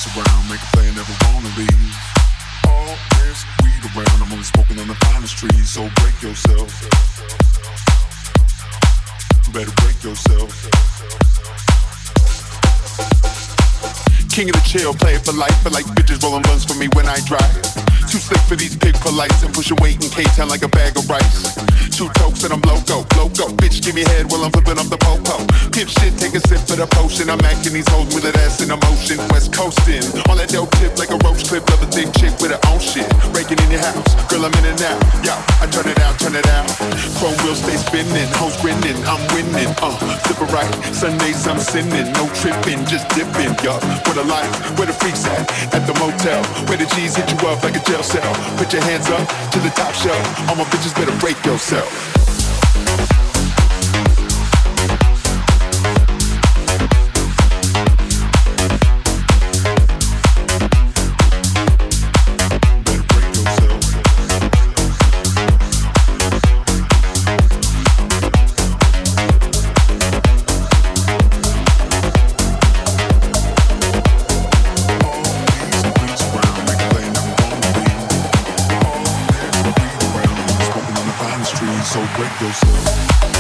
around, make a play and never wanna leave. All this weed around, I'm only smoking on the finest trees, so break yourself. Better break yourself. King of the chill, play it for life, but like bitches rolling blunts for me when I drive. Too slick for these pig polites and push a weight in K-Town like a bag of rice. Two tokes and I'm loco. Bitch, give me head while I'm flipping up the popo. Pimp shit, take a sip of the potion. I'm acting these hoes with that ass in emotion. West coastin', on that dope tip like a roach clip. Love a thick chick with her own shit. Raking in your house, girl, I'm in and out. Yo, I turn it out. Chrome wheels stay spinning, hoes grinning, I'm winning. Flip it right, Sundays I'm sinning. No tripping, just dipping, yo. What a life, where the freaks at the motel. Where the G's hit you up like a jail cell. Put your hands up to the top shelf. All my bitches better break yourself. So break yourself.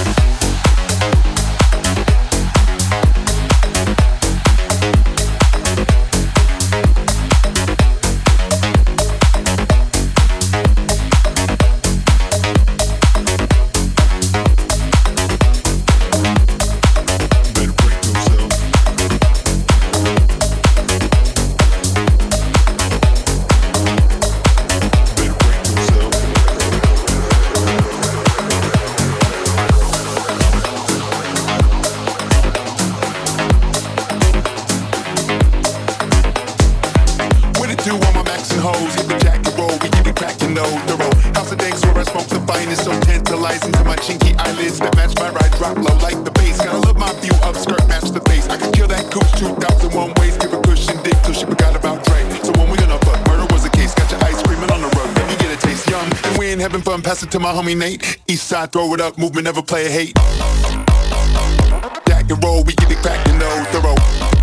Do all my max and hoes, hit the jack and roll, we keep it cracking though, the road. House of danks where I smoke the finest, so tantalizing to my chinky eyelids that match my ride, drop low like the bass. Gotta love my view up, skirt match the face. I could kill that coupe 2001 ways, give a cushion dick till she forgot about Dre. So when we gonna fuck, murder was a case, got your ice creaming on the rug, let me get a taste. Young and we ain't having fun, pass it to my homie Nate. East side, throw it up, movement never play a hate. Jack and roll, we keep it cracking though, thorough.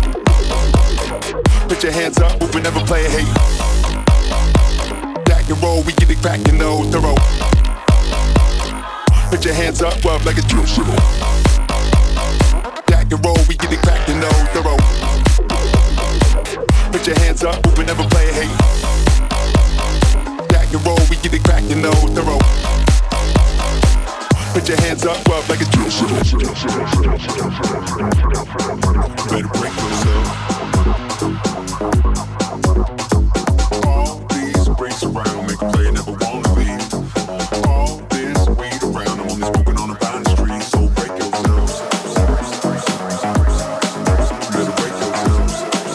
Put your hands up, move and never play a hate. Jack and roll, we get it crackin' though, thorough. Put your hands up like a drill shit. Jack and roll, we get it crackin' though, thorough. Put your hands up, move and never play a hate. Jack and roll, we get it crackin' though, thorough. Put your hands up like a drill shit. Better break yourself. All these breaks around, make a play, never wanna leave. All this weed around, I'm only smoking on the finest trees, so break yourselves. Better break yourselves.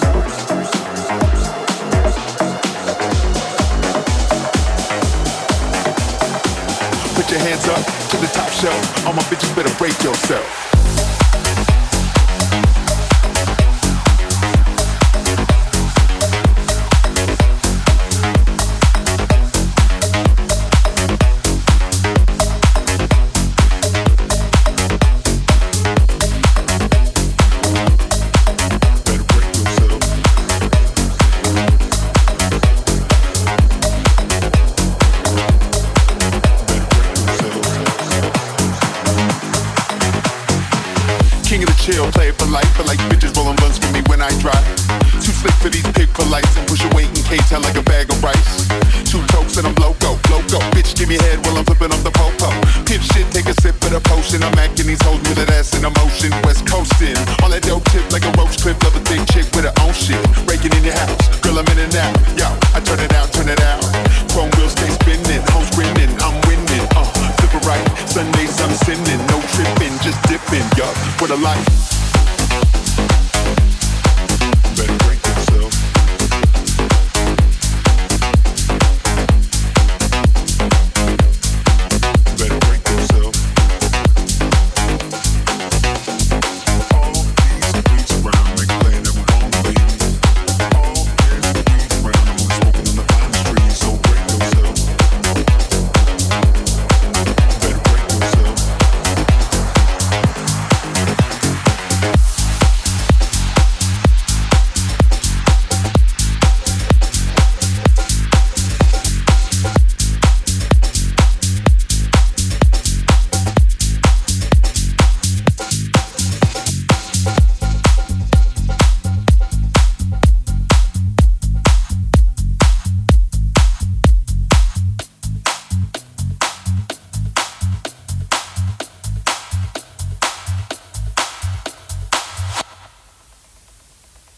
Put your hands up to the top shelf, all my bitches better break yourself. Chill, play it for life, but like bitches rolling blunts for me when I drive. Too slick for these pig polites and push a weight in K-Town like a bag of rice. Two tokes and I'm loco. Bitch, give me head while I'm flipping up the popo. Pimp shit, take a sip of the potion. I'm acting these hoes with that ass in emotion. West coastin', on that dope tip like a roach clip. Love a thick chick with her own shit. Raking in your house, girl, I'm in and out. Yo, I turn it out. Chrome wheels stay spinning, hoes grinning, I'm winning. Flip it right, Sundays I'm sinning. No tripping, just dipping, yup, what a life.